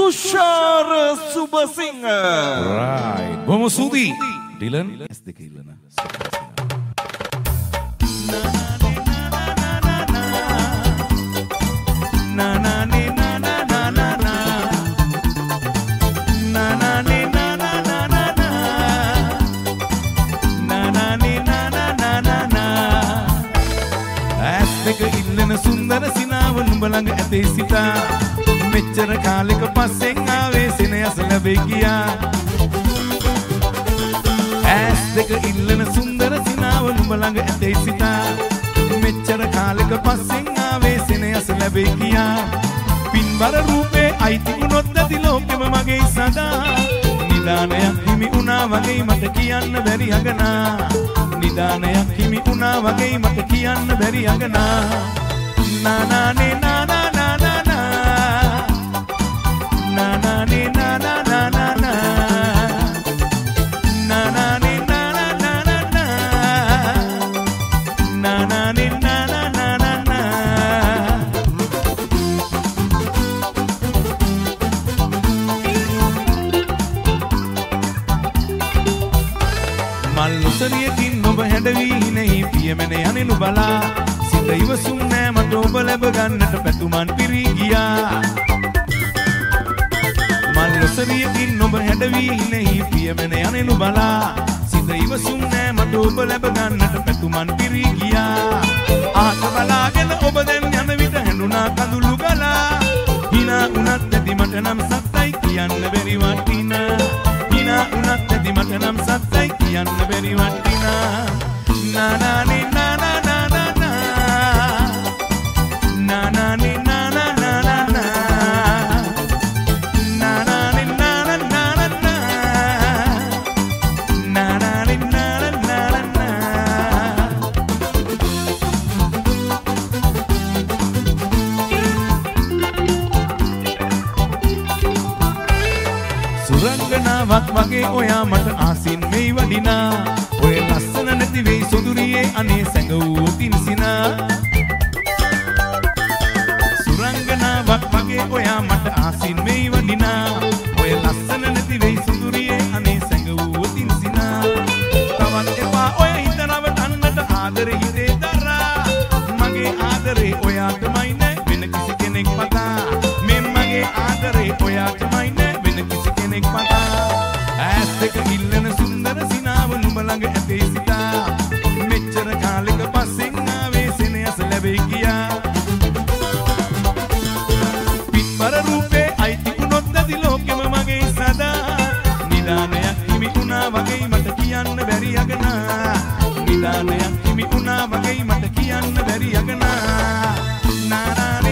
Thushara Subasinghe. right. බොහොම ස්තුතියි. Dilan S2 ඉල්ලන. ඉල්ලන සුන්දර සිනාව නුඹ ළඟ ඇතේ සිතා මෙච්චර කාලෙක පස්සෙන් ආවේ සෙනෙහස ලැබෙයි කියා ඇස් දෙක ඉල්ලන සුන්දර සිනාව නුඹ ළඟ ඇතේ සිතා මෙච්චර කාලෙක පස්සෙන් ආවේ සෙනෙහස ලැබෙයි කියා පින්බර රූපේ අයිති වුණොත් ඇති ලෝකෙම මගේ සදා නිදානයක් හිමි වුණා වගේ මට කියන්න බැරි අගනා නිදානයක් හිමි වුණා වගේ මට කියන්න බැරි අගනා na na ni na na na na na na na ni na na na na na na na ni na na na na na na na ni na na na na na මල්ලුසරියකින් ඔබ හැඩවී හිනෙහි පියමෙන යනිනු බලා සිත ඉවසුම් නෑ මට ඔබ ලැබ ගන්නට පැතුමන් පිරී ගියා මල්ලුසරියකින් ඔබ හැඩවී හිනෙහි පියමෙන යනිනු බලා සිත ඉවසුම් නෑ මට ඔබ ලැබ ගන්නට පැතුමන් පිරී ගියා ආත බලාගෙන ඔබ දැන් යන විට හැඬුණා කඳුළු ගලා hina උනත් ඇති මට නම් සත්තයි කියන්න බැරි වටිනා hina උනත් ඇති මට නම් සත්තයි කියන්න බැරි වටිනා na na ni na na na na na na na ni na na na na na na na ni na na na na na na na ni na na na na සුරංගනාවක් වගේ ඔයා මට ආසින් වෙයි වඩිනා ඔය ලස්සන නැති වෙයි සොඳුරියේ අනේ සැඟවූ තින්සිනා සුරංගනාවක් වගේ ඔයා මට ආසින් වෙයි වඩිනා ඔය ලස්සන නැති වෙයි සොඳුරියේ අනේ සැඟවූ තින්සිනා තවත් එපා ඔය හිත නවතන්නට ආදරේ හිතේ දරා මගේ ආදරේ ඔයාටමයි නෑ වෙන කිසි කෙනෙක් පතා මේ මගේ ආදරේ ඔයාටමයි නෑ වෙන කිසි කෙනෙක් පතා ඇස් දෙක ඉල්ලන සුන්දර සිනාව නුඹ ළඟ ඇතේ සිතා මෙච්චර කාලෙක පස්සෙන් ආවේ සෙනෙහස ලැබෙයි කියා පින්බර රූපේ අයිති වුණොත් ඇති ලෝකෙම මගේ සදා නිදානයක් හිමි වුණා වගේ මට කියන්න බැරි අගනා නිදානයක් හිමි වුණා වගේ මට කියන්න බැරි අගනා නානා